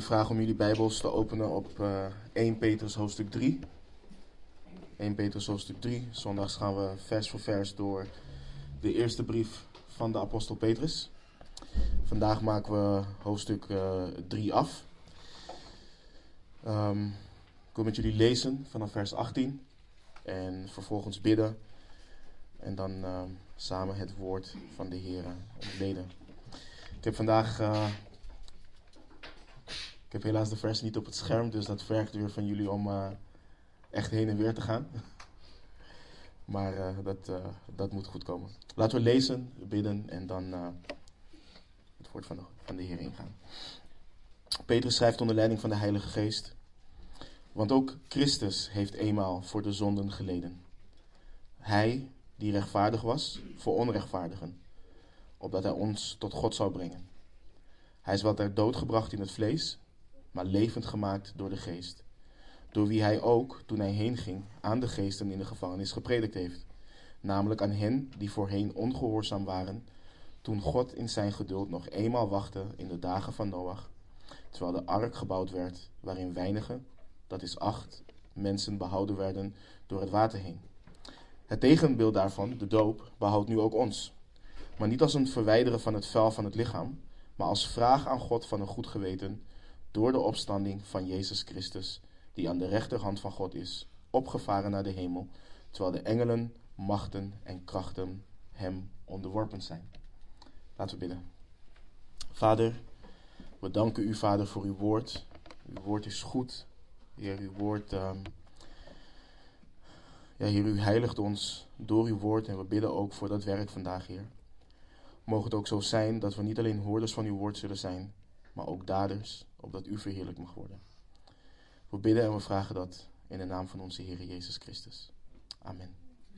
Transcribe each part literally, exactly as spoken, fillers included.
vragen om jullie Bijbels te openen op uh, Eerste Petrus hoofdstuk drie. Eerste Petrus hoofdstuk drie. Zondags gaan we vers voor vers door de eerste brief van de apostel Petrus. Vandaag maken we hoofdstuk uh, drie af. Um, ik wil met jullie lezen vanaf vers achttien en vervolgens bidden en dan uh, samen het woord van de Heer ontleden. Ik heb vandaag... Uh, Ik heb helaas de vers niet op het scherm, dus dat vergt weer van jullie om uh, echt heen en weer te gaan. Maar uh, dat, uh, dat moet goed komen. Laten we lezen, bidden en dan uh, het woord van de, van de Heer ingaan. Petrus schrijft onder leiding van de Heilige Geest. Want ook Christus heeft eenmaal voor de zonden geleden. Hij die rechtvaardig was voor onrechtvaardigen, opdat hij ons tot God zou brengen. Hij is wel ter dood gebracht in het vlees, maar levend gemaakt door de geest. Door wie hij ook, toen hij heen ging, aan de geesten in de gevangenis gepredikt heeft. Namelijk aan hen die voorheen ongehoorzaam waren, toen God in zijn geduld nog eenmaal wachtte in de dagen van Noach, terwijl de ark gebouwd werd, waarin weinigen, dat is acht, mensen behouden werden door het water heen. Het tegenbeeld daarvan, de doop, behoudt nu ook ons. Maar niet als een verwijderen van het vuil van het lichaam, maar als vraag aan God van een goed geweten, door de opstanding van Jezus Christus, die aan de rechterhand van God is, opgevaren naar de hemel, terwijl de engelen, machten en krachten hem onderworpen zijn. Laten we bidden. Vader, we danken u, Vader, voor uw woord. Uw woord is goed. Heer, uw woord, uh, ja, Heer, u heiligt ons door uw woord en we bidden ook voor dat werk vandaag, Heer. Mogen het ook zo zijn dat we niet alleen hoorders van uw woord zullen zijn, maar ook daders, opdat u verheerlijk mag worden. We bidden en we vragen dat in de naam van onze Heer Jezus Christus. Amen.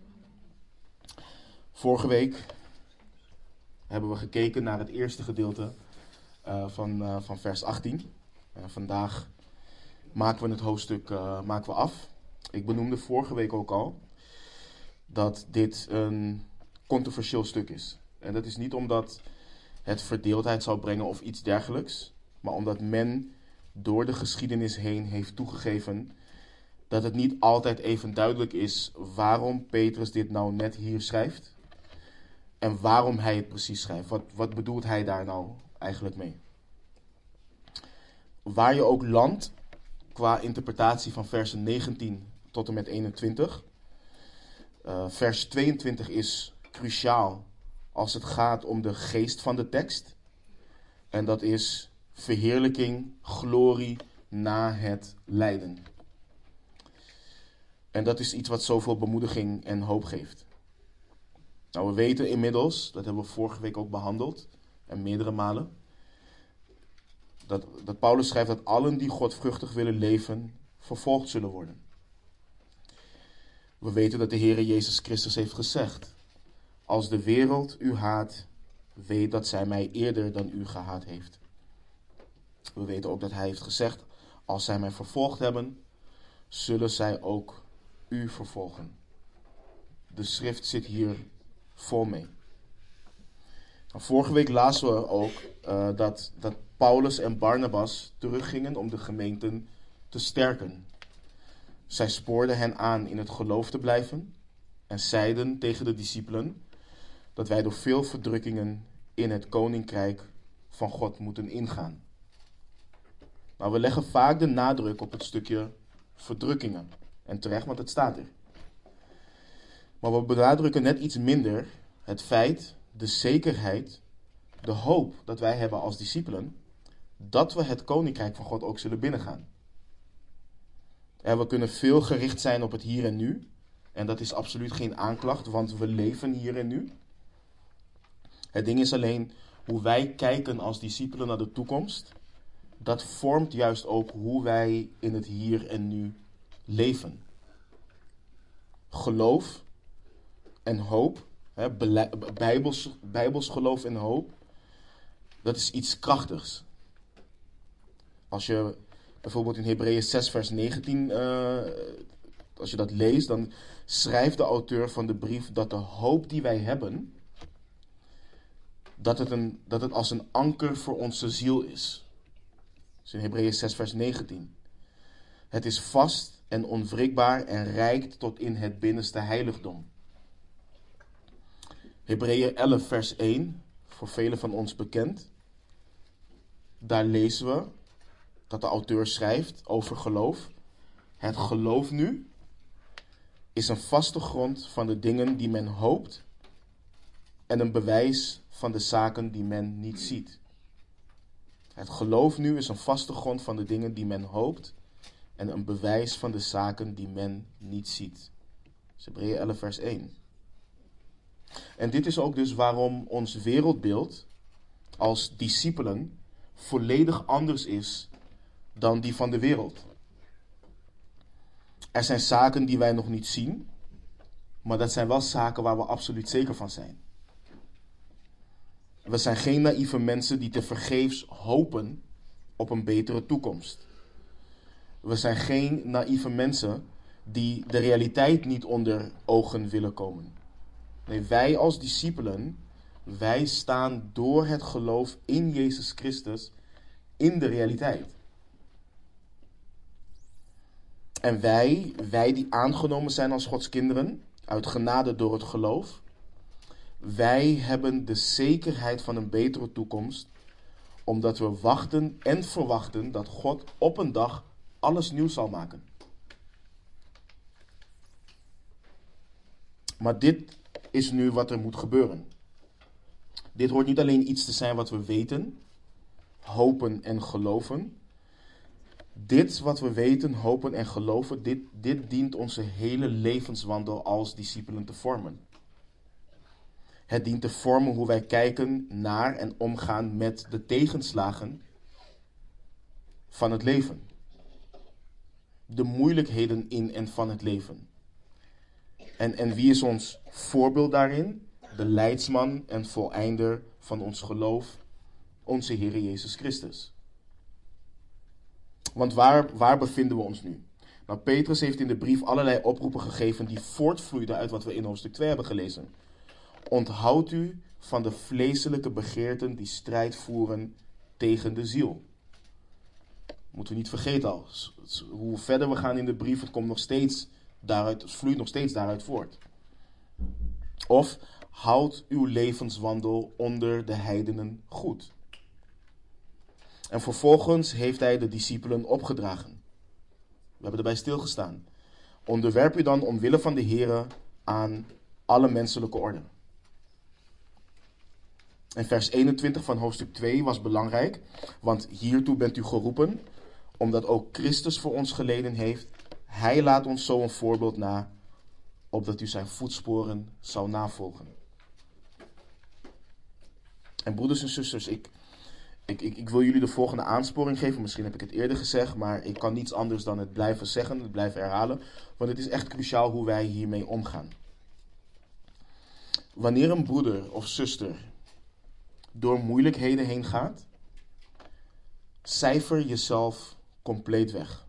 Vorige week hebben we gekeken naar het eerste gedeelte uh, van, uh, van vers achttien. Uh, vandaag maken we het hoofdstuk uh, maken we af. Ik benoemde vorige week ook al dat dit een controversieel stuk is. En dat is niet omdat het verdeeldheid zou brengen of iets dergelijks, maar omdat men door de geschiedenis heen heeft toegegeven dat het niet altijd even duidelijk is waarom Petrus dit nou net hier schrijft en waarom hij het precies schrijft. Wat, wat bedoelt hij daar nou eigenlijk mee? Waar je ook landt qua interpretatie van versen negentien tot en met eenentwintig. Uh, vers tweeëntwintig is cruciaal als het gaat om de geest van de tekst. En dat is verheerlijking, glorie na het lijden. En dat is iets wat zoveel bemoediging en hoop geeft. Nou, we weten inmiddels, dat hebben we vorige week ook behandeld, en meerdere malen, dat, dat Paulus schrijft dat allen die godvruchtig willen leven, vervolgd zullen worden. We weten dat de Heer Jezus Christus heeft gezegd: als de wereld u haat, weet dat zij mij eerder dan u gehaat heeft. We weten ook dat hij heeft gezegd: als zij mij vervolgd hebben, zullen zij ook u vervolgen. De schrift zit hier vol mee. Nou, vorige week lazen we ook uh, dat, dat Paulus en Barnabas teruggingen om de gemeenten te sterken. Zij spoorden hen aan in het geloof te blijven en zeiden tegen de discipelen dat wij door veel verdrukkingen in het koninkrijk van God moeten ingaan. Nou, we leggen vaak de nadruk op het stukje verdrukkingen. En terecht, want het staat er. Maar we benadrukken net iets minder het feit, de zekerheid, de hoop dat wij hebben als discipelen, dat we het koninkrijk van God ook zullen binnengaan. En we kunnen veel gericht zijn op het hier en nu. En dat is absoluut geen aanklacht, want we leven hier en nu. Het ding is alleen hoe wij kijken als discipelen naar de toekomst. Dat vormt juist ook hoe wij in het hier en nu leven. Geloof en hoop, hè, bijbels, bijbels geloof en hoop, dat is iets krachtigs. Als je bijvoorbeeld in Hebreeën zes vers negentien, uh, als je dat leest, dan schrijft de auteur van de brief dat de hoop die wij hebben, dat het, een, dat het als een anker voor onze ziel is. Dat is in Hebreeën zes vers negentien. Het is vast en onwrikbaar en reikt tot in het binnenste heiligdom. Hebreeën elf vers één, voor velen van ons bekend. Daar lezen we dat de auteur schrijft over geloof. Het geloof nu is een vaste grond van de dingen die men hoopt en een bewijs van de zaken die men niet ziet. Het geloof nu is een vaste grond van de dingen die men hoopt en een bewijs van de zaken die men niet ziet. Dat is Hebreeën elf vers één. En dit is ook dus waarom ons wereldbeeld als discipelen volledig anders is dan die van de wereld. Er zijn zaken die wij nog niet zien, maar dat zijn wel zaken waar we absoluut zeker van zijn. We zijn geen naïeve mensen die tevergeefs hopen op een betere toekomst. We zijn geen naïeve mensen die de realiteit niet onder ogen willen komen. Nee, wij als discipelen, wij staan door het geloof in Jezus Christus in de realiteit. En wij, wij die aangenomen zijn als Gods kinderen, uit genade door het geloof, wij hebben de zekerheid van een betere toekomst, omdat we wachten en verwachten dat God op een dag alles nieuw zal maken. Maar dit is nu wat er moet gebeuren. Dit hoort niet alleen iets te zijn wat we weten, hopen en geloven. Dit wat we weten, hopen en geloven, dit, dit dient onze hele levenswandel als discipelen te vormen. Het dient te vormen hoe wij kijken naar en omgaan met de tegenslagen van het leven. De moeilijkheden in en van het leven. En, en wie is ons voorbeeld daarin? De leidsman en voleinder van ons geloof, onze Heer Jezus Christus. Want waar, waar bevinden we ons nu? Nou, Petrus heeft in de brief allerlei oproepen gegeven die voortvloeiden uit wat we in hoofdstuk twee hebben gelezen. Onthoud u van de vleeselijke begeerten die strijd voeren tegen de ziel. Moeten we niet vergeten al. Hoe verder we gaan in de brief, het komt nog steeds daaruit, het vloeit nog steeds daaruit voort. Of houd uw levenswandel onder de heidenen goed. En vervolgens heeft hij de discipelen opgedragen. We hebben erbij stilgestaan. Onderwerp u dan omwille van de Here aan alle menselijke orde. En vers eenentwintig van hoofdstuk twee was belangrijk, want hiertoe bent u geroepen, omdat ook Christus voor ons geleden heeft. Hij laat ons zo een voorbeeld na, opdat u zijn voetsporen zou navolgen. En broeders en zusters, ik, ik, ik, ik wil jullie de volgende aansporing geven. Misschien heb ik het eerder gezegd, maar ik kan niets anders dan het blijven zeggen, het blijven herhalen. Want het is echt cruciaal hoe wij hiermee omgaan. Wanneer een broeder of zuster door moeilijkheden heen gaat, cijfer jezelf compleet weg.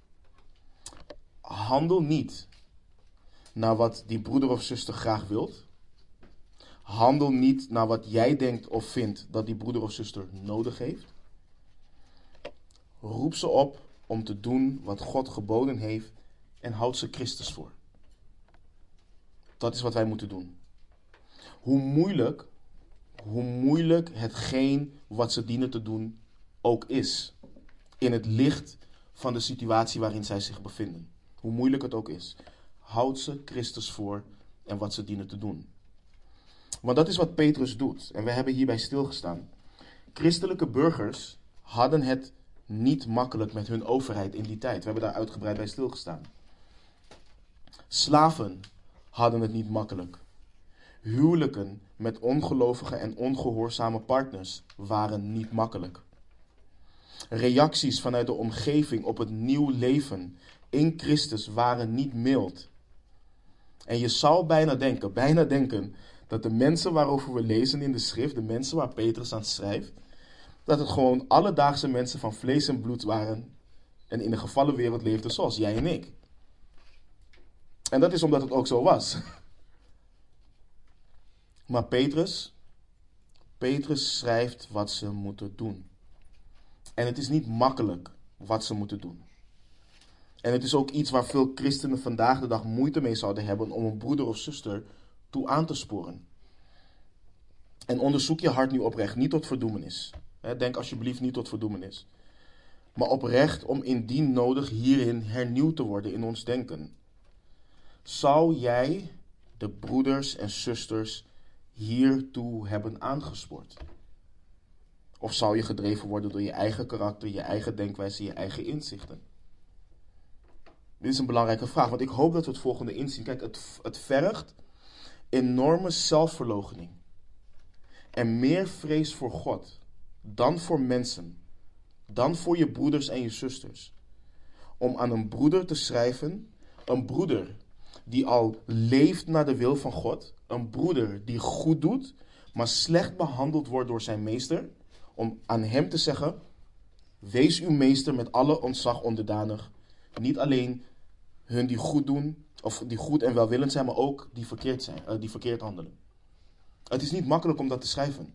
Handel niet naar wat die broeder of zuster graag wilt. Handel niet naar wat jij denkt of vindt dat die broeder of zuster nodig heeft. Roep ze op om te doen wat God geboden heeft en houd ze Christus voor. Dat is wat wij moeten doen. Hoe moeilijk, hoe moeilijk hetgeen wat ze dienen te doen ook is. In het licht van de situatie waarin zij zich bevinden. Hoe moeilijk het ook is. Houd ze Christus voor en wat ze dienen te doen. Want dat is wat Petrus doet. En we hebben hierbij stilgestaan. Christelijke burgers hadden het niet makkelijk met hun overheid in die tijd. We hebben daar uitgebreid bij stilgestaan. Slaven hadden het niet makkelijk. Huwelijken met ongelovige en ongehoorzame partners waren niet makkelijk. Reacties vanuit de omgeving op het nieuw leven in Christus waren niet mild. En je zou bijna denken, bijna denken, dat de mensen waarover we lezen in de schrift, de mensen waar Petrus aan schrijft, dat het gewoon alledaagse mensen van vlees en bloed waren en in een gevallen wereld leefden zoals jij en ik. En dat is omdat het ook zo was. Maar Petrus, Petrus schrijft wat ze moeten doen. En het is niet makkelijk wat ze moeten doen. En het is ook iets waar veel christenen vandaag de dag moeite mee zouden hebben om een broeder of zuster toe aan te sporen. En onderzoek je hart nu oprecht, niet tot verdoemenis. Denk alsjeblieft niet tot verdoemenis. Maar oprecht om indien nodig hierin hernieuwd te worden in ons denken. Zou jij de broeders en zusters hiertoe hebben aangespoord? Of zou je gedreven worden door je eigen karakter, je eigen denkwijze, je eigen inzichten? Dit is een belangrijke vraag, want ik hoop dat we het volgende inzien. Kijk, het, het vergt enorme zelfverloochening en meer vrees voor God dan voor mensen, dan voor je broeders en je zusters. Om aan een broeder te schrijven, een broeder die al leeft naar de wil van God, een broeder die goed doet, maar slecht behandeld wordt door zijn meester, om aan hem te zeggen, wees uw meester met alle ontzag onderdanig, niet alleen hun die goed doen, of die goed en welwillend zijn, maar ook die verkeerd zijn, uh, die verkeerd handelen. Het is niet makkelijk om dat te schrijven.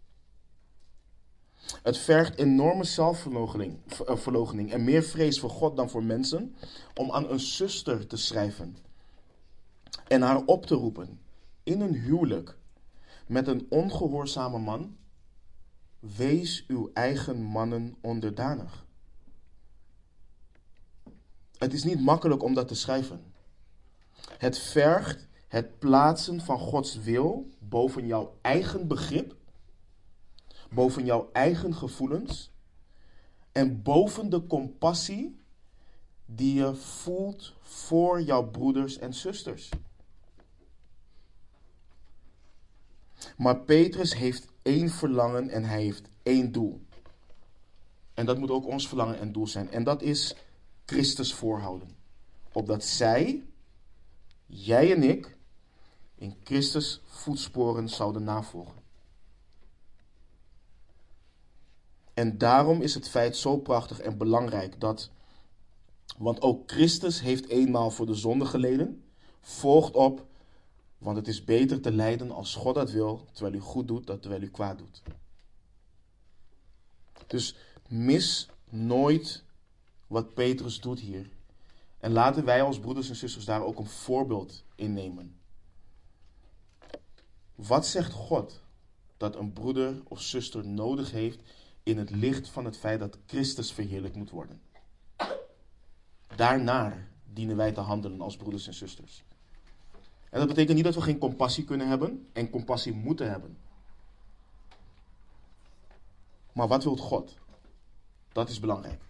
Het vergt enorme zelfverloochening uh, verloochening en meer vrees voor God dan voor mensen om aan een zuster te schrijven en haar op te roepen in een huwelijk met een ongehoorzame man. Wees uw eigen mannen onderdanig. Het is niet makkelijk om dat te schrijven. Het vergt het plaatsen van Gods wil boven jouw eigen begrip, boven jouw eigen gevoelens en boven de compassie die je voelt voor jouw broeders en zusters. Maar Petrus heeft één verlangen en hij heeft één doel. En dat moet ook ons verlangen en doel zijn. En dat is Christus voorhouden. Opdat zij, jij en ik, in Christus voetsporen zouden navolgen. En daarom is het feit zo prachtig en belangrijk dat, want ook Christus heeft eenmaal voor de zonde geleden, volgt op, want het is beter te lijden als God dat wil, terwijl u goed doet dan terwijl u kwaad doet. Dus mis nooit wat Petrus doet hier. En laten wij als broeders en zusters daar ook een voorbeeld in nemen. Wat zegt God dat een broeder of zuster nodig heeft in het licht van het feit dat Christus verheerlijkt moet worden? Daarnaar dienen wij te handelen als broeders en zusters. En dat betekent niet dat we geen compassie kunnen hebben en compassie moeten hebben. Maar wat wil God? Dat is belangrijk.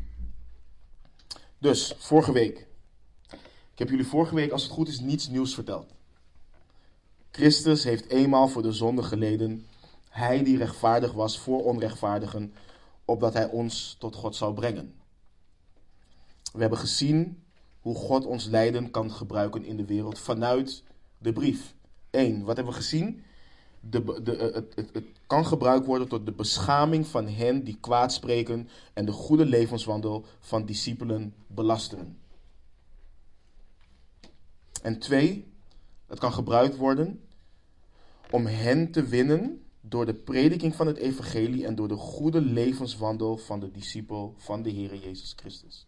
Dus, vorige week. Ik heb jullie vorige week, als het goed is, niets nieuws verteld. Christus heeft eenmaal voor de zonde geleden. Hij die rechtvaardig was voor onrechtvaardigen, opdat hij ons tot God zou brengen. We hebben gezien hoe God ons lijden kan gebruiken in de wereld vanuit de brief. Eén, wat hebben we gezien? De, de, het, het, het kan gebruikt worden tot de beschaming van hen die kwaad spreken en de goede levenswandel van discipelen belasteren. En twee, het kan gebruikt worden om hen te winnen door de prediking van het evangelie en door de goede levenswandel van de discipel van de Heer Jezus Christus.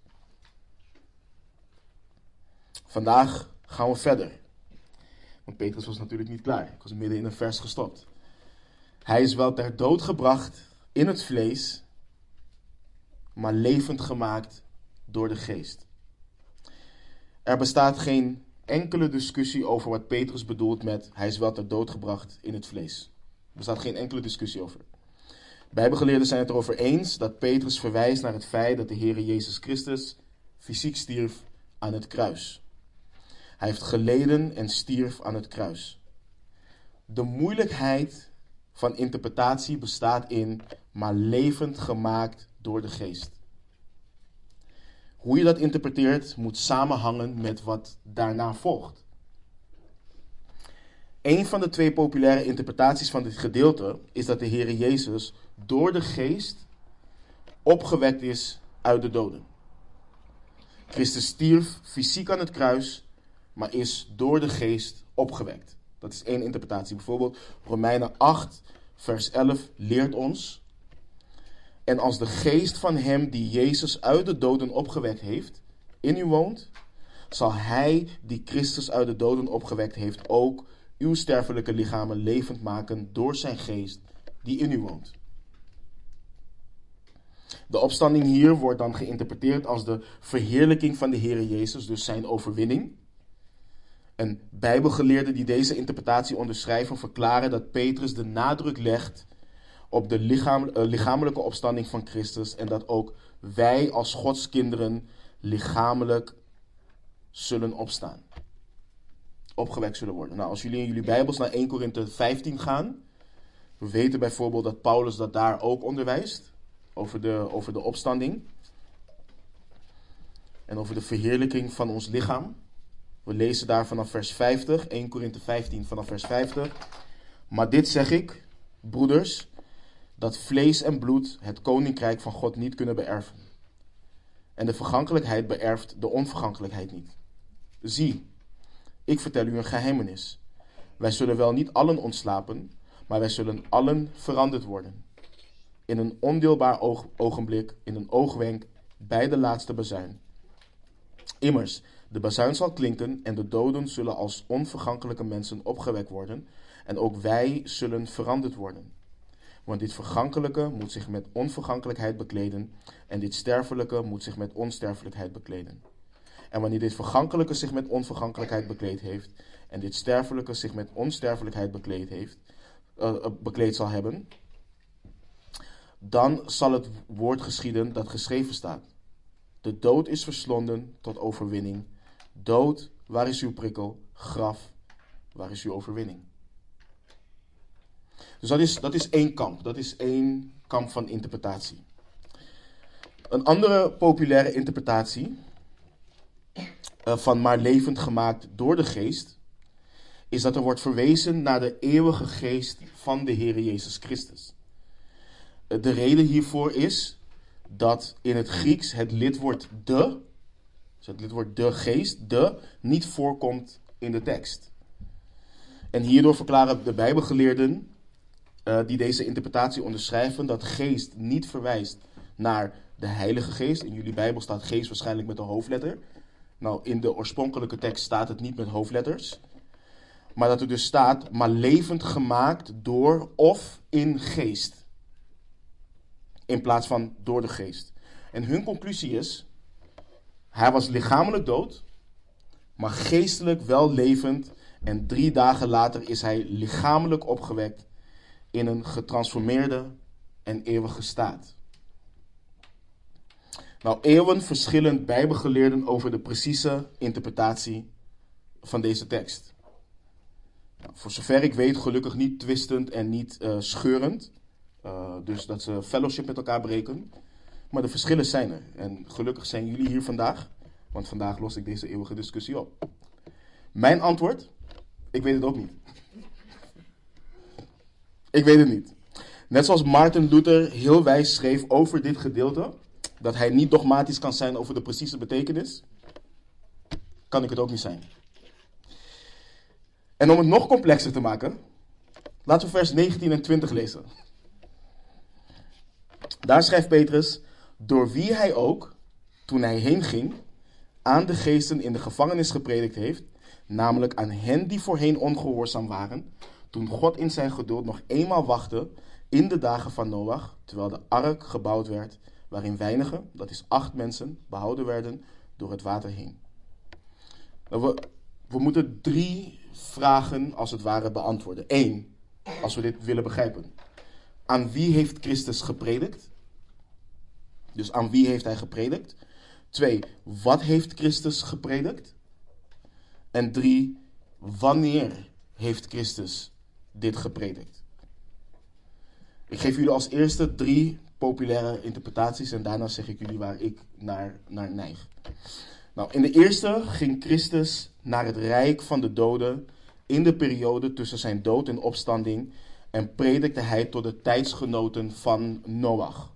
Vandaag gaan we verder. Want Petrus was natuurlijk niet klaar. Ik was midden in een vers gestopt. Hij is wel ter dood gebracht in het vlees, maar levend gemaakt door de geest. Er bestaat geen enkele discussie over wat Petrus bedoelt met hij is wel ter dood gebracht in het vlees. Er bestaat geen enkele discussie over. Bijbelgeleerden zijn het erover eens dat Petrus verwijst naar het feit dat de Heer Jezus Christus fysiek stierf aan het kruis. Hij heeft geleden en stierf aan het kruis. De moeilijkheid van interpretatie bestaat in maar levend gemaakt door de geest. Hoe je dat interpreteert moet samenhangen met wat daarna volgt. Een van de twee populaire interpretaties van dit gedeelte is dat de Heer Jezus door de geest opgewekt is uit de doden. Christus stierf fysiek aan het kruis, maar is door de geest opgewekt. Dat is één interpretatie. Bijvoorbeeld Romeinen acht, vers elf leert ons En als de geest van hem die Jezus uit de doden opgewekt heeft, in u woont, zal hij die Christus uit de doden opgewekt heeft ook uw sterfelijke lichamen levend maken door zijn geest die in u woont. De opstanding hier wordt dan geïnterpreteerd als de verheerlijking van de Heere Jezus, dus zijn overwinning. En bijbelgeleerden die deze interpretatie onderschrijven verklaren dat Petrus de nadruk legt op de lichaam, uh, lichamelijke opstanding van Christus en dat ook wij als Gods kinderen lichamelijk zullen opstaan. Opgewekt zullen worden. Nou, als jullie in jullie Bijbels naar eerste Korinthe vijftien gaan, we weten bijvoorbeeld dat Paulus dat daar ook onderwijst, over de, over de opstanding en over de verheerlijking van ons lichaam. We lezen daar vanaf vers vijftig, eerste Korinthe vijftien vanaf vers vijftig. Maar dit zeg ik, broeders, dat vlees en bloed het koninkrijk van God niet kunnen beërven. En de vergankelijkheid beërft de onvergankelijkheid niet. Zie, ik vertel u een geheimenis. Wij zullen wel niet allen ontslapen, maar wij zullen allen veranderd worden. In een ondeelbaar oog, ogenblik, in een oogwenk, bij de laatste bazuin. Immers, de bazuin zal klinken en de doden zullen als onvergankelijke mensen opgewekt worden. En ook wij zullen veranderd worden. Want dit vergankelijke moet zich met onvergankelijkheid bekleden en dit sterfelijke moet zich met onsterfelijkheid bekleden. En wanneer dit vergankelijke zich met onvergankelijkheid bekleed heeft en dit sterfelijke zich met onsterfelijkheid bekleed, heeft, uh, bekleed zal hebben, dan zal het woord geschieden dat geschreven staat. De dood is verslonden tot overwinning. Dood, waar is uw prikkel? Graf, waar is uw overwinning? Dus dat is, dat is één kamp. Dat is één kamp van interpretatie. Een andere populaire interpretatie uh, van maar levend gemaakt door de geest, is dat er wordt verwezen naar de eeuwige geest van de Heer Jezus Christus. Uh, de reden hiervoor is dat in het Grieks het lidwoord de, dus het lidwoord de geest, de, niet voorkomt in de tekst. En hierdoor verklaren de Bijbelgeleerden uh, die deze interpretatie onderschrijven dat geest niet verwijst naar de Heilige Geest. In jullie Bijbel staat geest waarschijnlijk met een hoofdletter. Nou, in de oorspronkelijke tekst staat het niet met hoofdletters. Maar dat er dus staat, maar levend gemaakt door of in geest. In plaats van door de geest. En hun conclusie is, hij was lichamelijk dood, maar geestelijk wel levend. En drie dagen later is hij lichamelijk opgewekt in een getransformeerde en eeuwige staat. Nou, eeuwen verschillen Bijbelgeleerden over de precieze interpretatie van deze tekst. Nou, voor zover ik weet, gelukkig niet twistend en niet uh, scheurend. Uh, dus dat ze fellowship met elkaar breken. Maar de verschillen zijn er. En gelukkig zijn jullie hier vandaag. Want vandaag los ik deze eeuwige discussie op. Mijn antwoord? Ik weet het ook niet. Ik weet het niet. Net zoals Martin Luther heel wijs schreef over dit gedeelte, dat hij niet dogmatisch kan zijn over de precieze betekenis, kan ik het ook niet zijn. En om het nog complexer te maken, laten we vers negentien en twintig lezen. Daar schrijft Petrus, door wie hij ook, toen hij heen ging, aan de geesten in de gevangenis gepredikt heeft, namelijk aan hen die voorheen ongehoorzaam waren, toen God in zijn geduld nog eenmaal wachtte in de dagen van Noach, terwijl de ark gebouwd werd, waarin weinigen, dat is acht mensen, behouden werden door het water heen. Nou, we, we moeten drie vragen als het ware beantwoorden. Eén, als we dit willen begrijpen. Aan wie heeft Christus gepredikt? Dus aan wie heeft hij gepredikt? Twee, wat heeft Christus gepredikt? En drie, wanneer heeft Christus dit gepredikt? Ik geef jullie als eerste drie populaire interpretaties en daarna zeg ik jullie waar ik naar, naar neig. Nou, in de eerste ging Christus naar het rijk van de doden in de periode tussen zijn dood en opstanding en predikte hij tot de tijdsgenoten van Noach.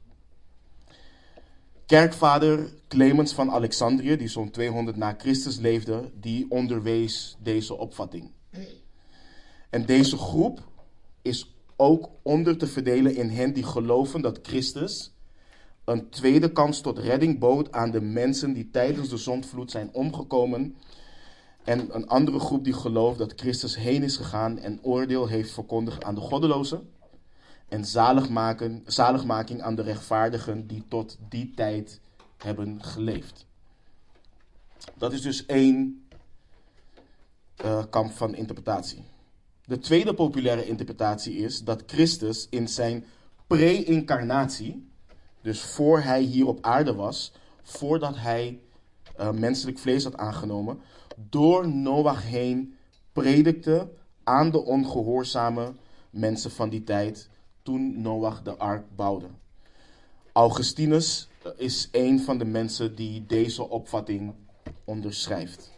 Kerkvader Clemens van Alexandrië, die zo'n tweehonderd na Christus leefde, die onderwees deze opvatting. En deze groep is ook onder te verdelen in hen die geloven dat Christus een tweede kans tot redding bood aan de mensen die tijdens de zondvloed zijn omgekomen. En een andere groep die gelooft dat Christus heen is gegaan en oordeel heeft verkondigd aan de goddelozen. En zaligmaken, zaligmaking aan de rechtvaardigen die tot die tijd hebben geleefd. Dat is dus één uh, kamp van interpretatie. De tweede populaire interpretatie is dat Christus in zijn pre-incarnatie, dus voor hij hier op aarde was, voordat hij uh, menselijk vlees had aangenomen, door Noach heen predikte aan de ongehoorzame mensen van die tijd toen Noach de ark bouwde. Augustinus is een van de mensen die deze opvatting onderschrijft.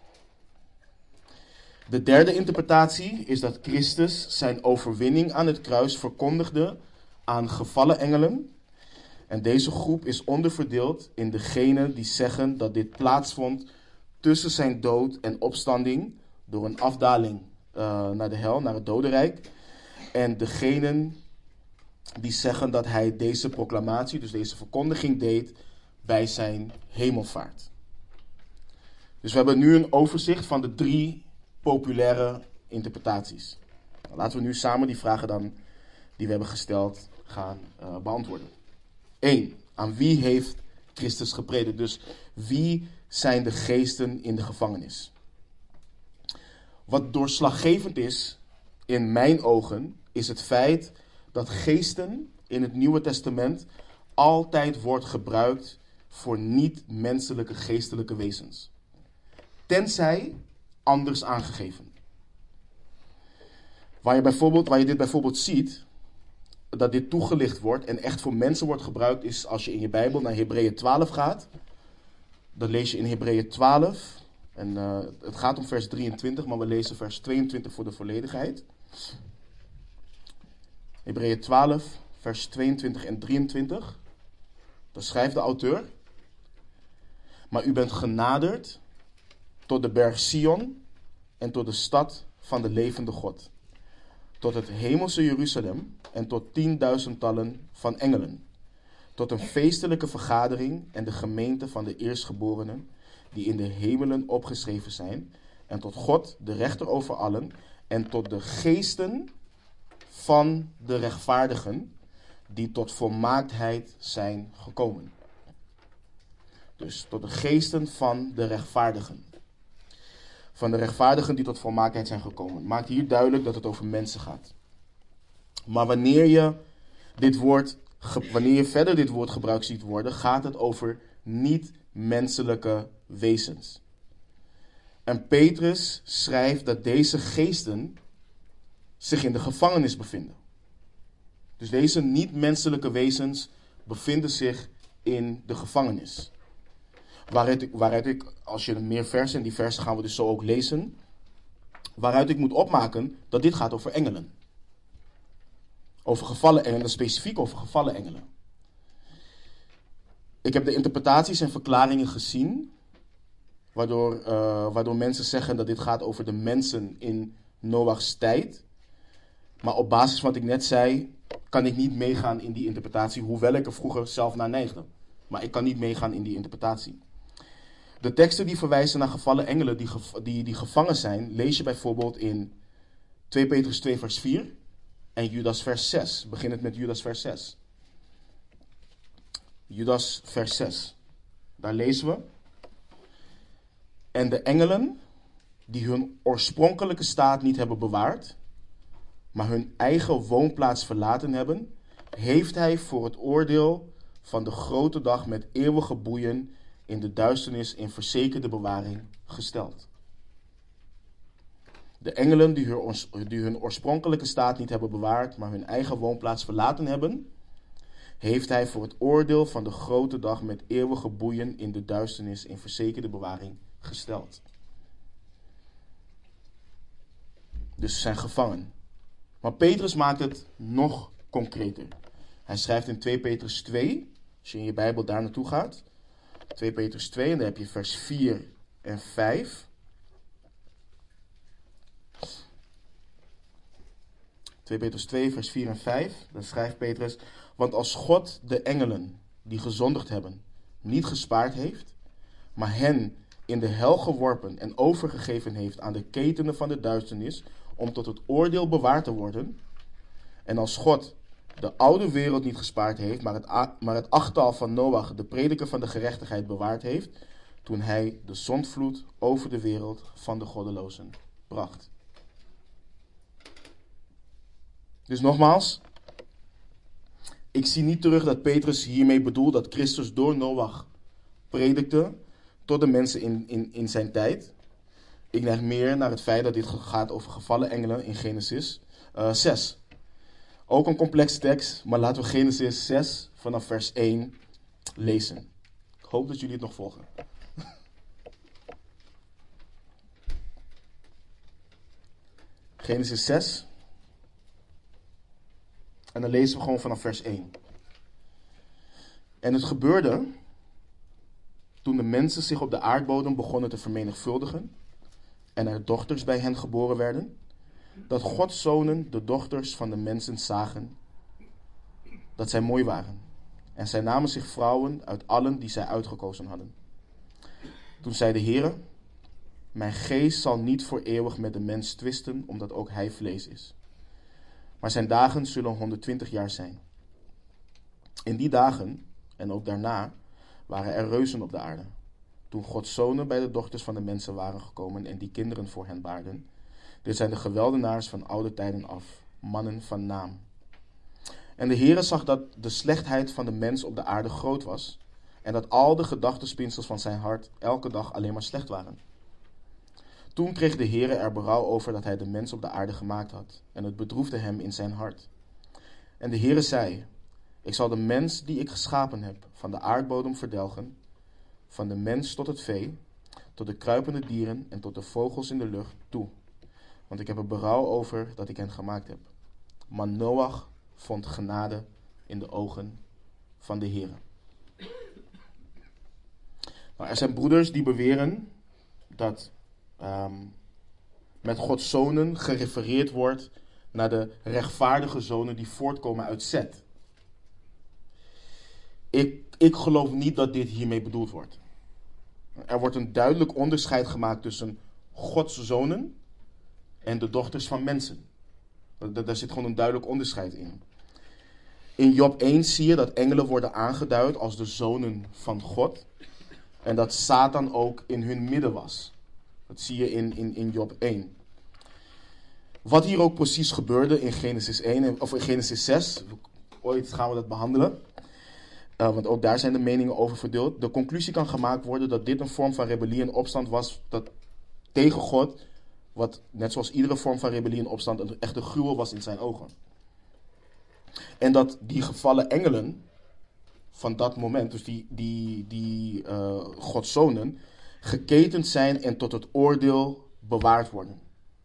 De derde interpretatie is dat Christus zijn overwinning aan het kruis verkondigde aan gevallen engelen. En deze groep is onderverdeeld in degenen die zeggen dat dit plaatsvond tussen zijn dood en opstanding door een afdaling uh, naar de hel, naar het dodenrijk. En degenen die zeggen dat hij deze proclamatie, dus deze verkondiging deed bij zijn hemelvaart. Dus we hebben nu een overzicht van de drie populaire interpretaties. Nou, laten we nu samen die vragen dan die we hebben gesteld gaan uh, beantwoorden. Eén. Aan wie heeft Christus gepredikt? Dus wie zijn de geesten in de gevangenis? Wat doorslaggevend is, in mijn ogen, is het feit dat geesten in het Nieuwe Testament altijd wordt gebruikt voor niet-menselijke geestelijke wezens. Tenzij anders aangegeven. Waar je, bijvoorbeeld, waar je dit bijvoorbeeld ziet, dat dit toegelicht wordt en echt voor mensen wordt gebruikt, is als je in je Bijbel naar Hebreeën twaalf gaat. Dan lees je in Hebreeën twaalf, en uh, het gaat om vers drieëntwintig, maar we lezen vers tweeëntwintig voor de volledigheid. Hebreeën twaalf, vers tweeëntwintig en drieëntwintig. Dan schrijft de auteur: maar u bent genaderd tot de berg Sion en tot de stad van de levende God, tot het hemelse Jeruzalem en tot tienduizendtallen van engelen, tot een feestelijke vergadering en de gemeente van de eerstgeborenen die in de hemelen opgeschreven zijn, en tot God, de rechter over allen, en tot de geesten van de rechtvaardigen die tot volmaaktheid zijn gekomen. Dus tot de geesten van de rechtvaardigen. Van de rechtvaardigen die tot volmaaktheid zijn gekomen. Maakt hier duidelijk dat het over mensen gaat. Maar wanneer je dit woord, wanneer je verder dit woord gebruikt ziet worden, gaat het over niet-menselijke wezens. En Petrus schrijft dat deze geesten zich in de gevangenis bevinden. Dus deze niet-menselijke wezens bevinden zich in de gevangenis. Waaruit ik, waaruit ik, als je meer versen, en die versen gaan we dus zo ook lezen, waaruit ik moet opmaken dat dit gaat over engelen. Over gevallen engelen, specifiek over gevallen engelen. Ik heb de interpretaties en verklaringen gezien, waardoor, uh, waardoor mensen zeggen dat dit gaat over de mensen in Noachs tijd. Maar op basis van wat ik net zei, kan ik niet meegaan in die interpretatie, hoewel ik er vroeger zelf naar neigde. Maar ik kan niet meegaan in die interpretatie. De teksten die verwijzen naar gevallen engelen die, gev- die, die gevangen zijn, lees je bijvoorbeeld in twee Petrus twee vers vier en Judas vers zes. Begin het met Judas vers zes. Judas vers zes. Daar lezen we: en de engelen die hun oorspronkelijke staat niet hebben bewaard, maar hun eigen woonplaats verlaten hebben, heeft hij voor het oordeel van de grote dag met eeuwige boeien in de duisternis in verzekerde bewaring gesteld. De engelen die hun, die hun oorspronkelijke staat niet hebben bewaard, maar hun eigen woonplaats verlaten hebben, heeft hij voor het oordeel van de grote dag met eeuwige boeien in de duisternis in verzekerde bewaring gesteld. Dus ze zijn gevangen. Maar Petrus maakt het nog concreter. Hij schrijft in twee Petrus twee, als je in je Bijbel daar naartoe gaat, twee Petrus twee, en daar heb je vers vier en vijf. twee Petrus twee, vers vier en vijf. Dan schrijft Petrus: want als God de engelen die gezondigd hebben, niet gespaard heeft, maar hen in de hel geworpen en overgegeven heeft aan de ketenen van de duisternis, om tot het oordeel bewaard te worden. En als God de oude wereld niet gespaard heeft, maar het, a- maar het achttal van Noach, de prediker van de gerechtigheid, bewaard heeft, toen hij de zondvloed over de wereld van de goddelozen bracht. Dus nogmaals, ik zie niet terug dat Petrus hiermee bedoelt dat Christus door Noach predikte tot de mensen in, in, in zijn tijd. Ik neig meer naar het feit dat dit gaat over gevallen engelen in Genesis uh, zes. Ook een complexe tekst, maar laten we Genesis zes vanaf vers één lezen. Ik hoop dat jullie het nog volgen. Genesis zes. En dan lezen we gewoon vanaf vers één. En het gebeurde toen de mensen zich op de aardbodem begonnen te vermenigvuldigen en er dochters bij hen geboren werden, dat Gods zonen de dochters van de mensen zagen dat zij mooi waren. En zij namen zich vrouwen uit allen die zij uitgekozen hadden. Toen zei de Heere: mijn geest zal niet voor eeuwig met de mens twisten, omdat ook hij vlees is. Maar zijn dagen zullen honderdtwintig jaar zijn. In die dagen, en ook daarna, waren er reuzen op de aarde. Toen Gods zonen bij de dochters van de mensen waren gekomen en die kinderen voor hen baarden. Dit zijn de geweldenaars van oude tijden af, mannen van naam. En de Heere zag dat de slechtheid van de mens op de aarde groot was, en dat al de gedachtenspinsels van zijn hart elke dag alleen maar slecht waren. Toen kreeg de Heere er berouw over dat hij de mens op de aarde gemaakt had, en het bedroefde hem in zijn hart. En de Heere zei: ik zal de mens die ik geschapen heb van de aardbodem verdelgen, van de mens tot het vee, tot de kruipende dieren en tot de vogels in de lucht toe. Want ik heb er berouw over dat ik hen gemaakt heb. Maar Noach vond genade in de ogen van de Heere. Nou, er zijn broeders die beweren dat um, met Gods zonen gerefereerd wordt naar de rechtvaardige zonen die voortkomen uit Zet. Ik, ik geloof niet dat dit hiermee bedoeld wordt. Er wordt een duidelijk onderscheid gemaakt tussen Gods zonen en de dochters van mensen. Daar, daar zit gewoon een duidelijk onderscheid in. In Job één zie je dat engelen worden aangeduid als de zonen van God. En dat Satan ook in hun midden was. Dat zie je in, in, in Job één. Wat hier ook precies gebeurde in Genesis één, of in Genesis zes, ooit gaan we dat behandelen. Uh, want ook daar zijn de meningen over verdeeld. De conclusie kan gemaakt worden dat dit een vorm van rebellie en opstand was dat, tegen God, wat net zoals iedere vorm van rebellie en opstand een echte gruwel was in zijn ogen. En dat die gevallen engelen van dat moment, dus die, die, die uh, Gods zonen, geketend zijn en tot het oordeel bewaard worden.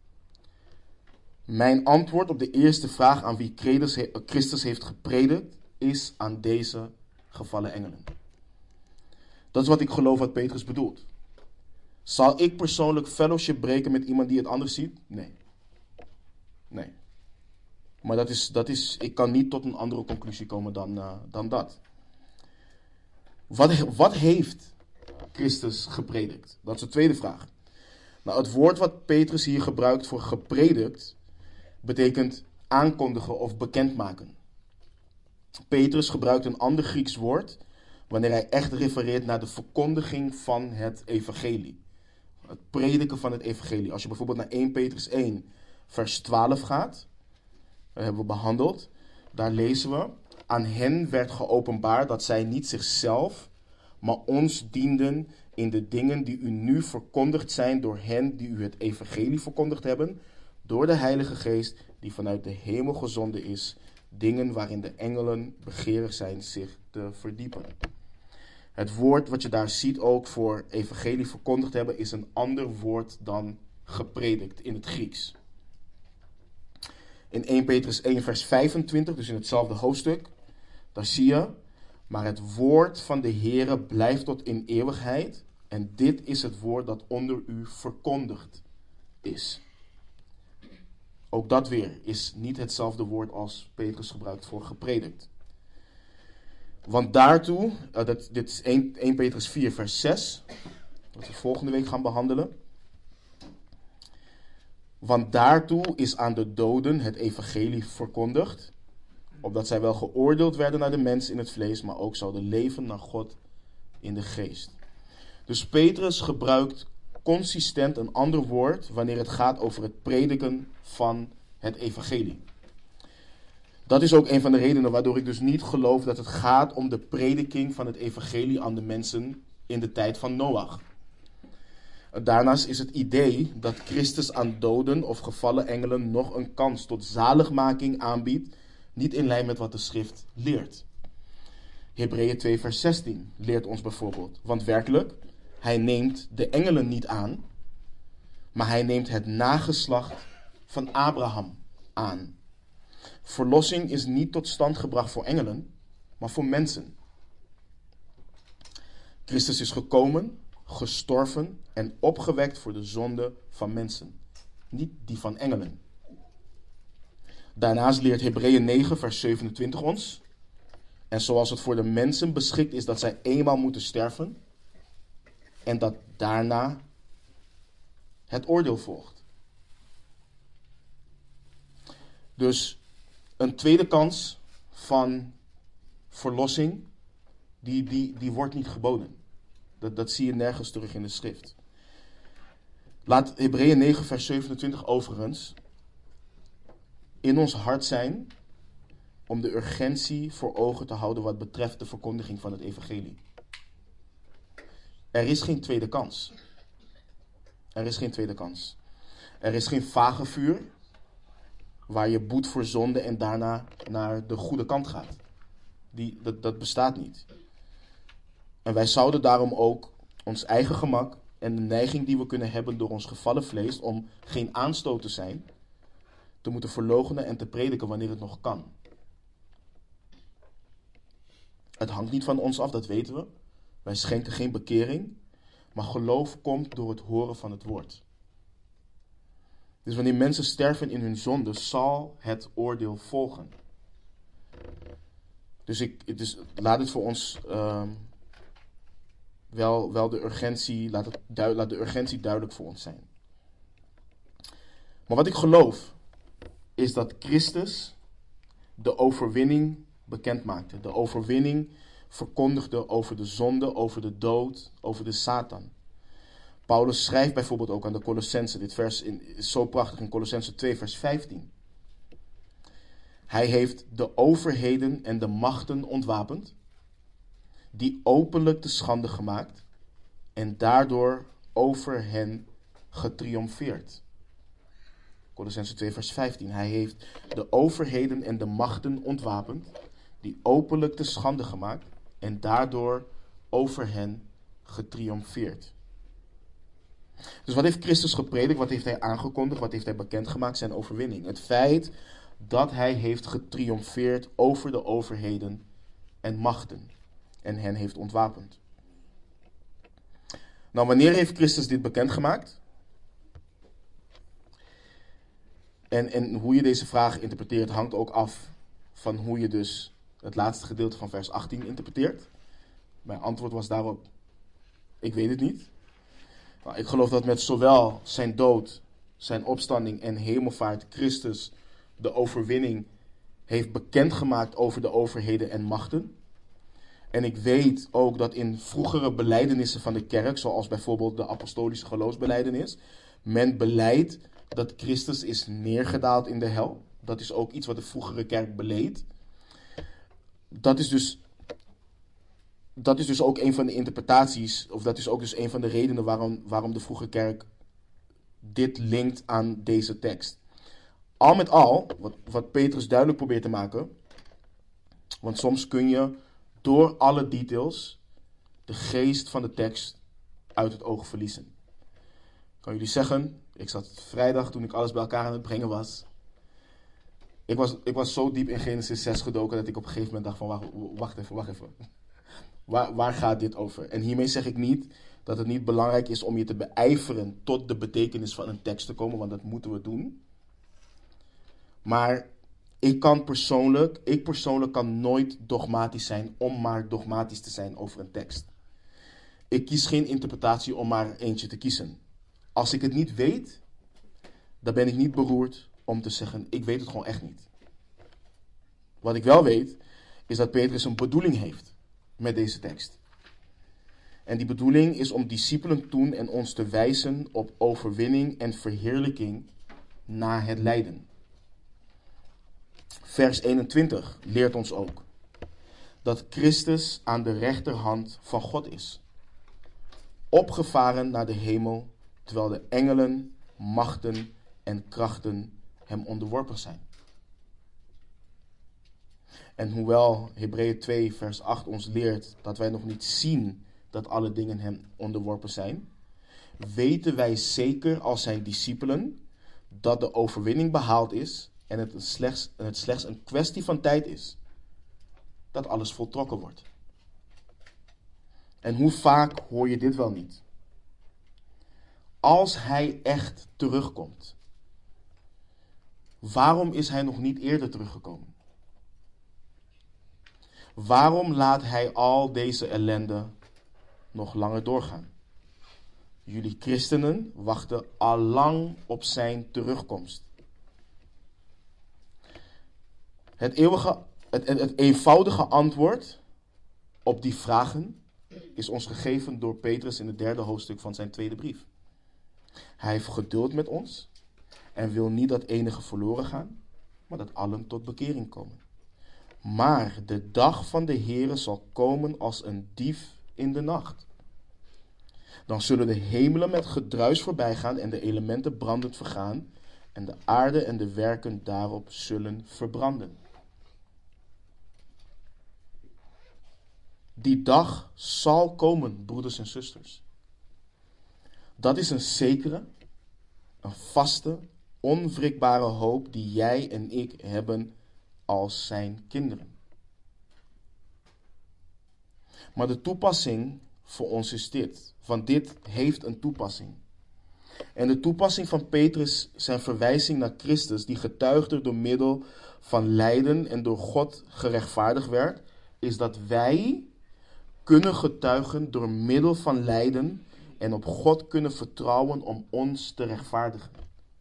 Mijn antwoord op de eerste vraag aan wie Christus heeft gepredikt, is aan deze gevallen engelen. Dat is wat ik geloof wat Petrus bedoelt. Zal ik persoonlijk fellowship breken met iemand die het anders ziet? Nee. Nee. Maar dat is, dat is, ik kan niet tot een andere conclusie komen dan, uh, dan dat. Wat, wat heeft Christus gepredikt? Dat is de tweede vraag. Nou, het woord wat Petrus hier gebruikt voor gepredikt, betekent aankondigen of bekendmaken. Petrus gebruikt een ander Grieks woord wanneer hij echt refereert naar de verkondiging van het evangelie. Het prediken van het evangelie. Als je bijvoorbeeld naar eerste Petrus één vers twaalf gaat, dat hebben we behandeld, daar lezen we: aan hen werd geopenbaard dat zij niet zichzelf, maar ons dienden in de dingen die u nu verkondigd zijn door hen die u het evangelie verkondigd hebben, door de Heilige Geest die vanuit de hemel gezonden is, dingen waarin de engelen begeerig zijn zich te verdiepen. Het woord wat je daar ziet ook voor evangelie verkondigd hebben is een ander woord dan gepredikt in het Grieks. In eerste Petrus één vers vijfentwintig, dus in hetzelfde hoofdstuk, daar zie je: maar het woord van de Heere blijft tot in eeuwigheid, en dit is het woord dat onder u verkondigd is. Ook dat weer is niet hetzelfde woord als Petrus gebruikt voor gepredikt. Want daartoe, uh, dat, dit is één, één Petrus vier vers zes, wat we volgende week gaan behandelen. Want daartoe is aan de doden het evangelie verkondigd, opdat zij wel geoordeeld werden naar de mens in het vlees, maar ook zouden leven naar God in de geest. Dus Petrus gebruikt consistent een ander woord wanneer het gaat over het prediken van het evangelie. Dat is ook een van de redenen waardoor ik dus niet geloof dat het gaat om de prediking van het evangelie aan de mensen in de tijd van Noach. Daarnaast is het idee dat Christus aan doden of gevallen engelen nog een kans tot zaligmaking aanbiedt, niet in lijn met wat de schrift leert. Hebreeën twee vers zestien leert ons bijvoorbeeld, want werkelijk, hij neemt de engelen niet aan, maar hij neemt het nageslacht van Abraham aan. Verlossing is niet tot stand gebracht voor engelen, maar voor mensen. Christus is gekomen, gestorven en opgewekt voor de zonde van mensen, niet die van engelen. Daarnaast leert Hebreeën negen vers zevenentwintig ons, en zoals het voor de mensen beschikt is dat zij eenmaal moeten sterven, en dat daarna het oordeel volgt. Dus een tweede kans van verlossing, die, die, die wordt niet geboden. Dat, dat zie je nergens terug in de schrift. Laat Hebreeën negen vers zevenentwintig overigens in ons hart zijn om de urgentie voor ogen te houden wat betreft de verkondiging van het evangelie. Er is geen tweede kans. Er is geen tweede kans. Er is geen vagevuur waar je boet voor zonde en daarna naar de goede kant gaat. Die, dat, dat bestaat niet. En wij zouden daarom ook ons eigen gemak en de neiging die we kunnen hebben door ons gevallen vlees om geen aanstoot te zijn, te moeten verloochenen en te prediken wanneer het nog kan. Het hangt niet van ons af, dat weten we. Wij schenken geen bekering, maar geloof komt door het horen van het woord. Dus wanneer mensen sterven in hun zonde, zal het oordeel volgen. Dus, ik, dus laat het voor ons uh, wel, wel de urgentie, laat, het, laat de urgentie duidelijk voor ons zijn. Maar wat ik geloof, is dat Christus de overwinning bekend maakte. De overwinning verkondigde over de zonde, over de dood, over de Satan. Paulus schrijft bijvoorbeeld ook aan de Colossenzen. Dit vers is zo prachtig in Colossenzen twee vers vijftien. Hij heeft de overheden en de machten ontwapend, die openlijk te schande gemaakt en daardoor over hen getriomfeerd. Colossenzen twee vers vijftien. Hij heeft de overheden en de machten ontwapend, die openlijk te schande gemaakt en daardoor over hen getriomfeerd. Dus wat heeft Christus gepredikt? Wat heeft hij aangekondigd? Wat heeft hij bekendgemaakt? Zijn overwinning. Het feit dat hij heeft getriomfeerd over de overheden en machten. En hen heeft ontwapend. Nou, wanneer heeft Christus dit bekendgemaakt? En, en hoe je deze vraag interpreteert hangt ook af van hoe je dus het laatste gedeelte van vers achttien interpreteert. Mijn antwoord was daarop, ik weet het niet. Nou, ik geloof dat met zowel zijn dood, zijn opstanding en hemelvaart Christus de overwinning heeft bekendgemaakt over de overheden en machten. En ik weet ook dat in vroegere belijdenissen van de kerk, zoals bijvoorbeeld de apostolische geloofsbelijdenis, men beleidt dat Christus is neergedaald in de hel. Dat is ook iets wat de vroegere kerk beleed. Dat is dus, dat is dus ook een van de interpretaties, of dat is ook dus een van de redenen waarom, waarom de vroege kerk dit linkt aan deze tekst. Al met al, wat, wat Petrus duidelijk probeert te maken, want soms kun je door alle details de geest van de tekst uit het oog verliezen. Ik kan jullie zeggen, ik zat vrijdag toen ik alles bij elkaar aan het brengen was. Ik was, ik was zo diep in Genesis zes gedoken dat ik op een gegeven moment dacht van wacht, wacht even, wacht even. Waar, waar gaat dit over? En hiermee zeg ik niet dat het niet belangrijk is om je te beijveren tot de betekenis van een tekst te komen, want dat moeten we doen. Maar Ik kan persoonlijk, ik persoonlijk kan nooit dogmatisch zijn om maar dogmatisch te zijn over een tekst. Ik kies geen interpretatie om maar eentje te kiezen. Als ik het niet weet, dan ben ik niet beroerd om te zeggen, ik weet het gewoon echt niet. Wat ik wel weet, is dat Petrus een bedoeling heeft met deze tekst. En die bedoeling is om discipelen toen en ons te wijzen op overwinning en verheerlijking na het lijden. Vers eenentwintig leert ons ook dat Christus aan de rechterhand van God is, opgevaren naar de hemel, terwijl de engelen, machten en krachten hem onderworpen zijn. En hoewel Hebreeën twee vers acht ons leert dat wij nog niet zien dat alle dingen hem onderworpen zijn, weten wij zeker als zijn discipelen dat de overwinning behaald is en het slechts, het slechts een kwestie van tijd is dat alles voltrokken wordt. En hoe vaak hoor je dit wel niet? Als hij echt terugkomt, waarom is hij nog niet eerder teruggekomen? Waarom laat hij al deze ellende nog langer doorgaan? Jullie christenen wachten al lang op zijn terugkomst. Het, eeuwige, het, het, het eenvoudige antwoord op die vragen is ons gegeven door Petrus in het derde hoofdstuk van zijn tweede brief. Hij heeft geduld met ons en wil niet dat enige verloren gaan, maar dat allen tot bekering komen. Maar de dag van de Heere zal komen als een dief in de nacht. Dan zullen de hemelen met gedruis voorbij gaan en de elementen brandend vergaan en de aarde en de werken daarop zullen verbranden. Die dag zal komen, broeders en zusters. Dat is een zekere, een vaste, onwrikbare hoop die jij en ik hebben als zijn kinderen. Maar de toepassing voor ons is dit, want dit heeft een toepassing. En de toepassing van Petrus, zijn verwijzing naar Christus, die getuigde door middel van lijden en door God gerechtvaardigd werd, is dat wij kunnen getuigen door middel van lijden en op God kunnen vertrouwen om ons te rechtvaardigen.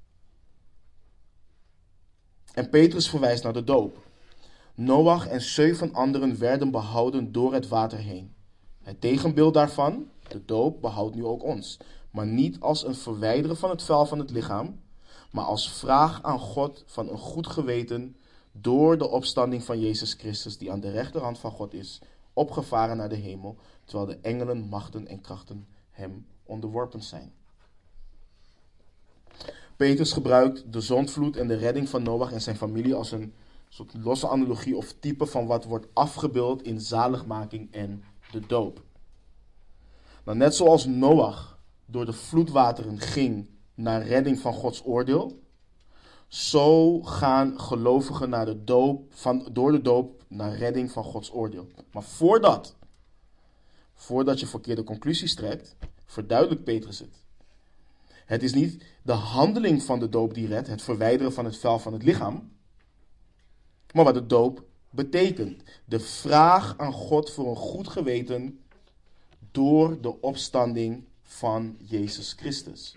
En Petrus verwijst naar de doop. Noach en zeven anderen werden behouden door het water heen. Het tegenbeeld daarvan, de doop, behoudt nu ook ons. Maar niet als een verwijderen van het vuil van het lichaam, maar als vraag aan God van een goed geweten door de opstanding van Jezus Christus, die aan de rechterhand van God is, opgevaren naar de hemel, terwijl de engelen, machten en krachten hem onderworpen zijn. Petrus gebruikt de zondvloed en de redding van Noach en zijn familie als een soort losse analogie of type van wat wordt afgebeeld in zaligmaking en de doop. Nou, net zoals Noach door de vloedwateren ging naar redding van Gods oordeel, zo gaan gelovigen naar de doop, van, door de doop naar redding van Gods oordeel. Maar voordat, voordat je verkeerde conclusies trekt, verduidelijkt Petrus het. Het is niet de handeling van de doop die redt, het verwijderen van het vuil van het lichaam, maar wat de doop betekent. De vraag aan God voor een goed geweten door de opstanding van Jezus Christus.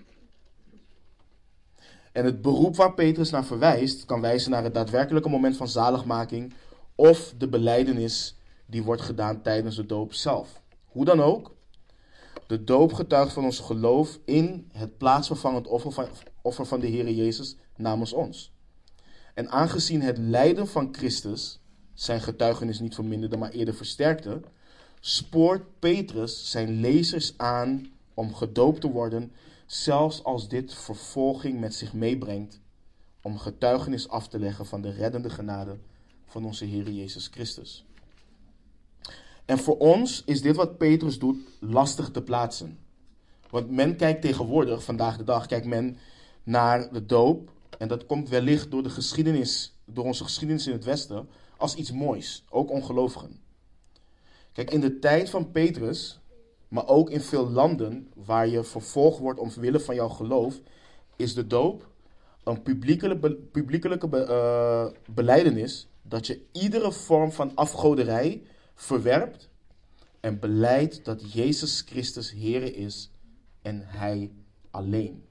En het beroep waar Petrus naar verwijst, kan wijzen naar het daadwerkelijke moment van zaligmaking of de belijdenis die wordt gedaan tijdens de doop zelf. Hoe dan ook, de doop getuigt van ons geloof in het plaatsvervangend offer van, offer van de Heere Jezus namens ons. En aangezien het lijden van Christus zijn getuigenis niet verminderde, maar eerder versterkte, spoort Petrus zijn lezers aan om gedoopt te worden, zelfs als dit vervolging met zich meebrengt, om getuigenis af te leggen van de reddende genade van onze Heere Jezus Christus. En voor ons is dit wat Petrus doet lastig te plaatsen. Want men kijkt tegenwoordig, vandaag de dag, kijkt men naar de doop, en dat komt wellicht door de geschiedenis, door onze geschiedenis in het Westen, als iets moois, ook ongelovigen. Kijk, in de tijd van Petrus, maar ook in veel landen waar je vervolgd wordt omwille van jouw geloof, is de doop een publiekelijke, publiekelijke be, uh, belijdenis dat je iedere vorm van afgoderij verwerpt en beleidt dat Jezus Christus Heere is en Hij alleen.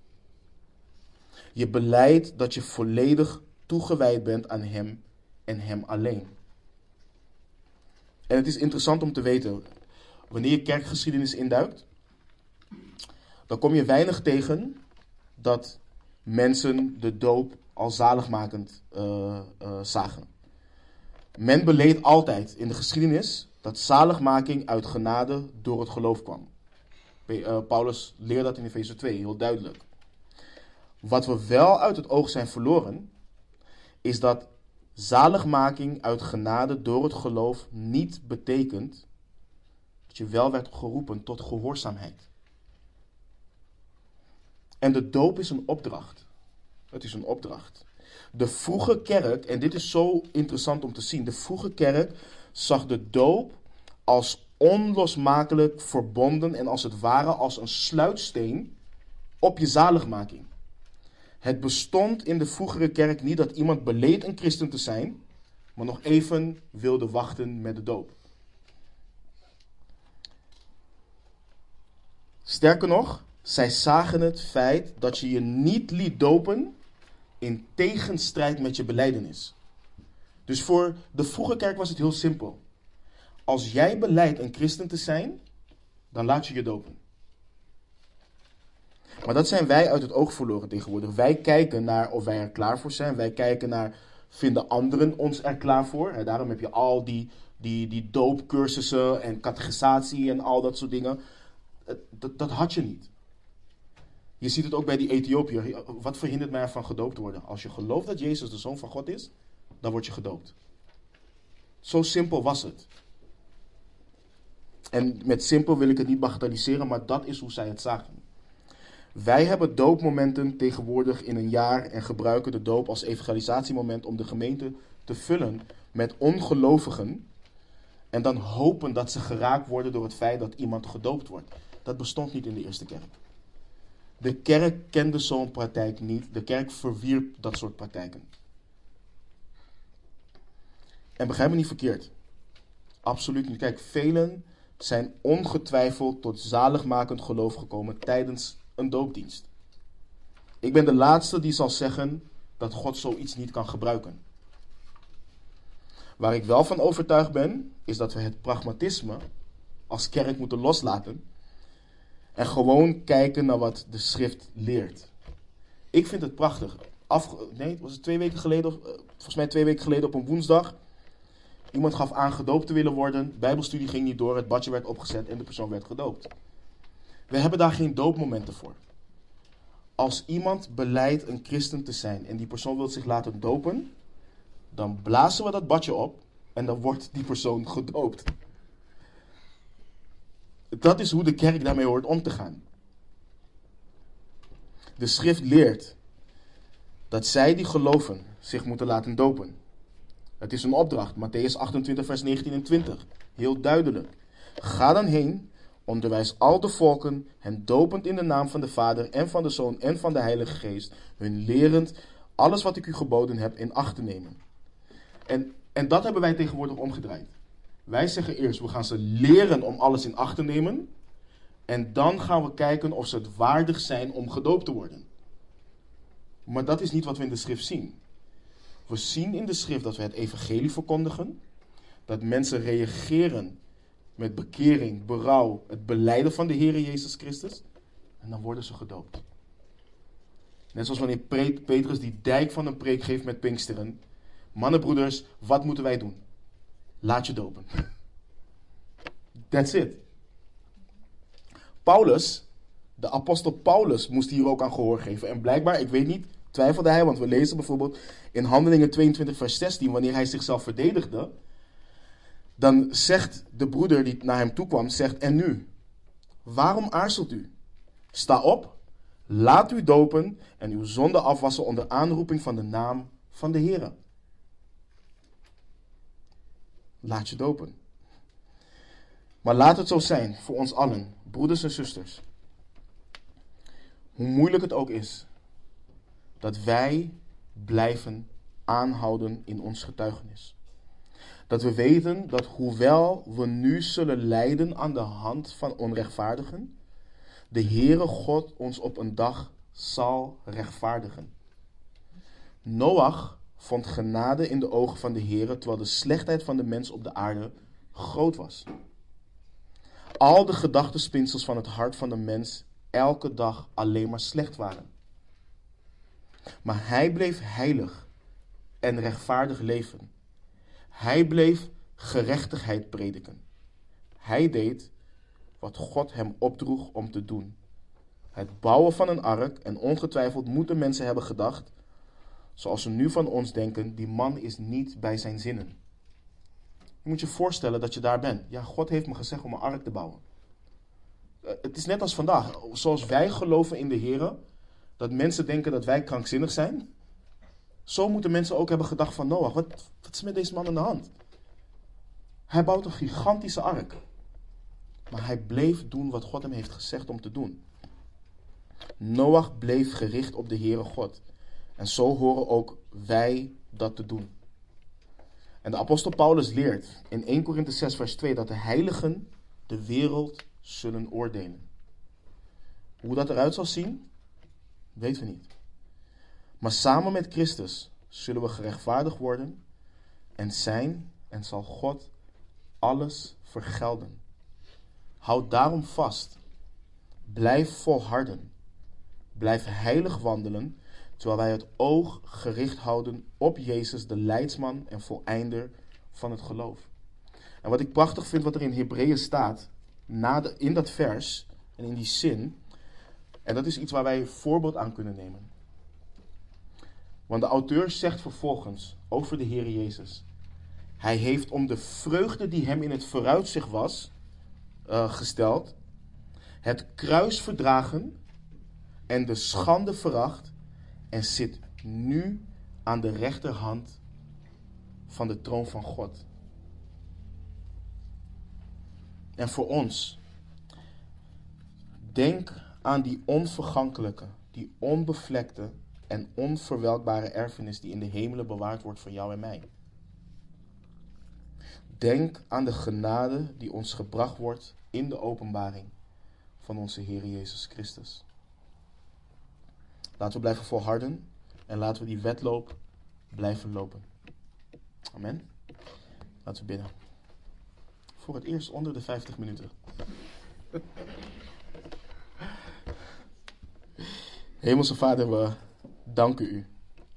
Je beleidt dat je volledig toegewijd bent aan Hem en Hem alleen. En het is interessant om te weten, wanneer je kerkgeschiedenis induikt, dan kom je weinig tegen dat mensen de doop als zaligmakend uh, uh, zagen. Men beleed altijd in de geschiedenis dat zaligmaking uit genade door het geloof kwam. Uh, Paulus leert dat in Efeze twee, heel duidelijk. Wat we wel uit het oog zijn verloren, is dat zaligmaking uit genade door het geloof niet betekent dat je wel werd geroepen tot gehoorzaamheid. En de doop is een opdracht. Het is een opdracht. De vroege kerk, en dit is zo interessant om te zien, de vroege kerk zag de doop als onlosmakelijk verbonden en als het ware als een sluitsteen op je zaligmaking. Het bestond in de vroegere kerk niet dat iemand beleed een christen te zijn, maar nog even wilde wachten met de doop. Sterker nog, zij zagen het feit dat je je niet liet dopen in tegenstrijd met je belijdenis. Dus voor de vroege kerk was het heel simpel. Als jij beleidt een christen te zijn, dan laat je je dopen. Maar dat zijn wij uit het oog verloren tegenwoordig. Wij kijken naar of wij er klaar voor zijn. Wij kijken naar, vinden anderen ons er klaar voor? En daarom heb je al die, die, die doopcursussen en catechisatie en al dat soort dingen. Dat, dat had je niet. Je ziet het ook bij die Ethiopiër. Wat verhindert mij ervan gedoopt te worden? Als je gelooft dat Jezus de Zoon van God is, dan word je gedoopt. Zo simpel was het. En met simpel wil ik het niet bagatelliseren, maar dat is hoe zij het zagen. Wij hebben doopmomenten tegenwoordig in een jaar en gebruiken de doop als evangelisatiemoment om de gemeente te vullen met ongelovigen en dan hopen dat ze geraakt worden door het feit dat iemand gedoopt wordt. Dat bestond niet in de eerste kerk. De kerk kende zo'n praktijk niet. De kerk verwierp dat soort praktijken. En begrijp me niet verkeerd. Absoluut niet. Kijk, velen zijn ongetwijfeld tot zaligmakend geloof gekomen tijdens een doopdienst. Ik ben de laatste die zal zeggen dat God zoiets niet kan gebruiken. Waar ik wel van overtuigd ben, is dat we het pragmatisme als kerk moeten loslaten en gewoon kijken naar wat de schrift leert. Ik vind het prachtig. Af, nee, was het twee weken geleden, of, volgens mij twee weken geleden op een woensdag. Iemand gaf aan gedoopt te willen worden. Bijbelstudie ging niet door, het badje werd opgezet en de persoon werd gedoopt. We hebben daar geen doopmomenten voor. Als iemand beleidt een christen te zijn en die persoon wil zich laten dopen, dan blazen we dat badje op en dan wordt die persoon gedoopt. Dat is hoe de kerk daarmee hoort om te gaan. De schrift leert dat zij die geloven zich moeten laten dopen. Het is een opdracht, Matthäus achtentwintig vers negentien en twintig. Heel duidelijk. Ga dan heen, onderwijs al de volken, hen dopend in de naam van de Vader en van de Zoon en van de Heilige Geest, hun lerend alles wat ik u geboden heb in acht te nemen. En, en dat hebben wij tegenwoordig omgedraaid. Wij zeggen eerst, we gaan ze leren om alles in acht te nemen. En dan gaan we kijken of ze het waardig zijn om gedoopt te worden. Maar dat is niet wat we in de schrift zien. We zien in de schrift dat we het evangelie verkondigen. Dat mensen reageren met bekering, berouw, het belijden van de Heer Jezus Christus. En dan worden ze gedoopt. Net zoals wanneer Petrus die dijk van een preek geeft met Pinksteren. Mannenbroeders, wat moeten wij doen? Laat je dopen. That's it. Paulus, de apostel Paulus, moest hier ook aan gehoor geven. En blijkbaar, ik weet niet, twijfelde hij, want we lezen bijvoorbeeld in Handelingen tweeëntwintig vers zestien, wanneer hij zichzelf verdedigde, dan zegt de broeder die naar hem toe kwam, zegt, en nu? Waarom aarzelt u? Sta op, laat u dopen en uw zonde afwassen onder aanroeping van de naam van de Heere. Laat je dopen. Maar laat het zo zijn voor ons allen, broeders en zusters. Hoe moeilijk het ook is, dat wij blijven aanhouden in ons getuigenis. Dat we weten dat hoewel we nu zullen lijden aan de hand van onrechtvaardigen, de Heere God ons op een dag zal rechtvaardigen. Noach vond genade in de ogen van de Heere, terwijl de slechtheid van de mens op de aarde groot was. Al de gedachtenspinsels van het hart van de mens elke dag alleen maar slecht waren. Maar hij bleef heilig en rechtvaardig leven. Hij bleef gerechtigheid prediken. Hij deed wat God hem opdroeg om te doen. Het bouwen van een ark, en ongetwijfeld moeten mensen hebben gedacht, zoals ze nu van ons denken, die man is niet bij zijn zinnen. Je moet je voorstellen dat je daar bent. Ja, God heeft me gezegd om een ark te bouwen. Het is net als vandaag. Zoals wij geloven in de Heer, dat mensen denken dat wij krankzinnig zijn, zo moeten mensen ook hebben gedacht van Noach. Wat, wat is met deze man aan de hand? Hij bouwt een gigantische ark. Maar hij bleef doen wat God hem heeft gezegd om te doen. Noach bleef gericht op de Heere God. En zo horen ook wij dat te doen. En de apostel Paulus leert in Eerste Korinthe zes vers twee dat de heiligen de wereld zullen oordelen. Hoe dat eruit zal zien, weten we niet. Maar samen met Christus zullen we gerechtvaardigd worden en zijn en zal God alles vergelden. Houd daarom vast. Blijf volharden. Blijf heilig wandelen, terwijl wij het oog gericht houden op Jezus, de leidsman en voleinder van het geloof. En wat ik prachtig vind wat er in Hebreeën staat, na de, in dat vers en in die zin, en dat is iets waar wij voorbeeld aan kunnen nemen. Want de auteur zegt vervolgens over de Heer Jezus: Hij heeft om de vreugde die hem in het vooruitzicht was uh, gesteld, het kruis verdragen en de schande veracht en zit nu aan de rechterhand van de troon van God. En voor ons, denk aan die onvergankelijke, die onbevlekte en onverwelkbare erfenis die in de hemelen bewaard wordt voor jou en mij. Denk aan de genade die ons gebracht wordt in de openbaring van onze Heer Jezus Christus. Laten we blijven volharden en laten we die wedloop blijven lopen. Amen. Laten we bidden. Voor het eerst onder de vijftig minuten. Hemelse Vader, we danken u.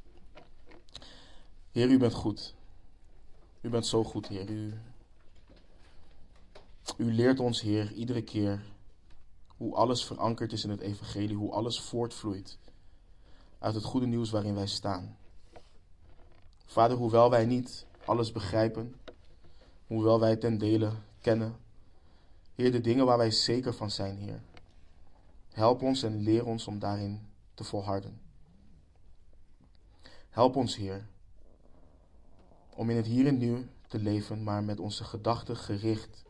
Heer, u bent goed. U bent zo goed, Heer. U, u leert ons, Heer, iedere keer hoe alles verankerd is in het evangelie, hoe alles voortvloeit uit het goede nieuws waarin wij staan. Vader, hoewel wij niet alles begrijpen, hoewel wij ten dele kennen, Heer, de dingen waar wij zeker van zijn, Heer, help ons en leer ons om daarin te volharden. Help ons, Heer, om in het hier en nu te leven, maar met onze gedachten gericht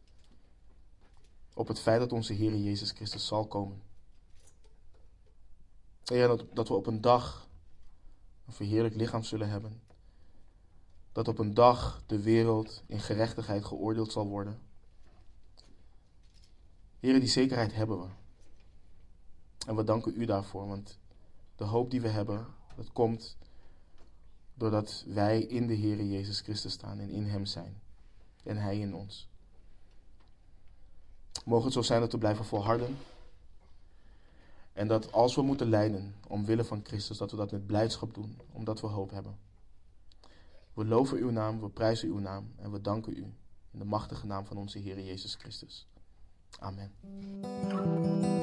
op het feit dat onze Heer Jezus Christus zal komen. Heer, dat, dat we op een dag een verheerlijk lichaam zullen hebben. Dat op een dag de wereld in gerechtigheid geoordeeld zal worden. Heer, die zekerheid hebben we. En we danken u daarvoor, want de hoop die we hebben, dat komt doordat wij in de Heer Jezus Christus staan en in hem zijn. En hij in ons. Mogen het zo zijn dat we blijven volharden. En dat als we moeten lijden omwille van Christus, dat we dat met blijdschap doen, omdat we hoop hebben. We loven uw naam, we prijzen uw naam en we danken u in de machtige naam van onze Heer Jezus Christus. Amen.